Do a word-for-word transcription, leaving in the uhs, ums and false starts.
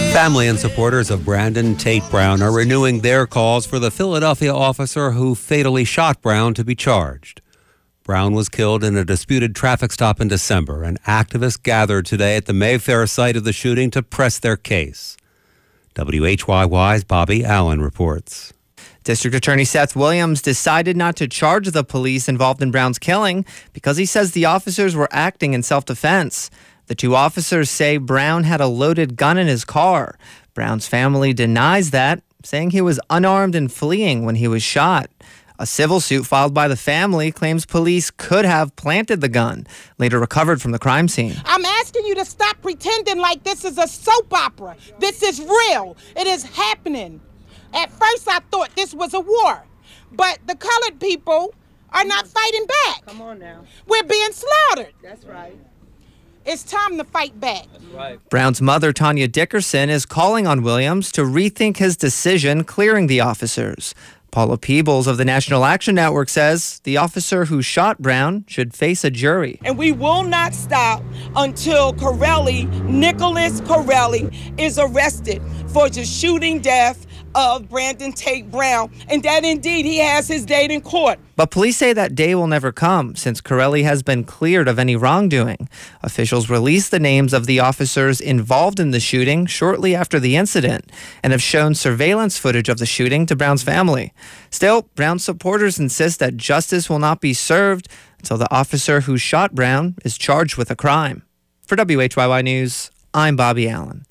Family and supporters of Brandon Tate Brown are renewing their calls for the Philadelphia officer who fatally shot Brown to be charged. Brown was killed in a disputed traffic stop in December, and activists gathered today at the Mayfair site of the shooting to press their case. W H Y Y's Bobby Allen reports. District Attorney Seth Williams decided not to charge the police involved in Brown's killing because he says the officers were acting in self-defense. The two officers say Brown had a loaded gun in his car. Brown's family denies that, saying he was unarmed and fleeing when he was shot. A civil suit filed by the family claims police could have planted the gun, later recovered from the crime scene. I'm asking you to stop pretending like this is a soap opera. This is real. It is happening. At first I thought this was a war, but the colored people are not fighting back. Come on now. We're being slaughtered. That's right. It's time to fight back. That's right. Brown's mother, Tanya Dickerson, is calling on Williams to rethink his decision clearing the officers. Paula Peebles of the National Action Network says the officer who shot Brown should face a jury. And we will not stop until Corelli, Nicholas Corelli, is arrested for the shooting death of Brandon Tate Brown, and that indeed he has his date in court. But police say that day will never come since Corelli has been cleared of any wrongdoing. Officials released the names of the officers involved in the shooting shortly after the incident and have shown surveillance footage of the shooting to Brown's family. Still, Brown supporters insist that justice will not be served until the officer who shot Brown is charged with a crime. For W H Y Y News, I'm Bobby Allen.